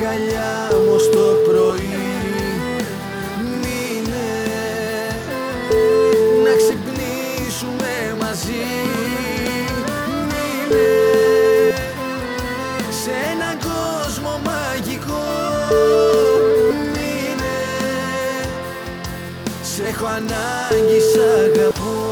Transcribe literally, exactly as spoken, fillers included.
αγκαλιά μου στο πρωί. Μείνε να ξυπνήσουμε μαζί. Μείνε σε έναν κόσμο μαγικό. Μείνε, σ' έχω ανάγκη, σ' αγαπώ.